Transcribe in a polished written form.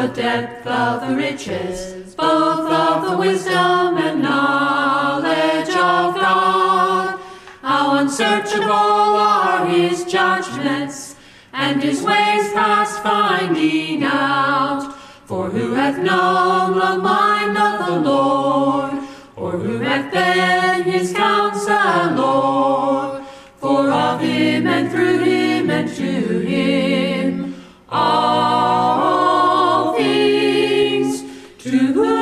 the depth of the riches, both of the wisdom and knowledge of God. How unsearchable are his judgments, and his ways past finding out. For who hath known the mind of the Lord, or who hath been his counselor? For of him and through him and to him are all things, to whom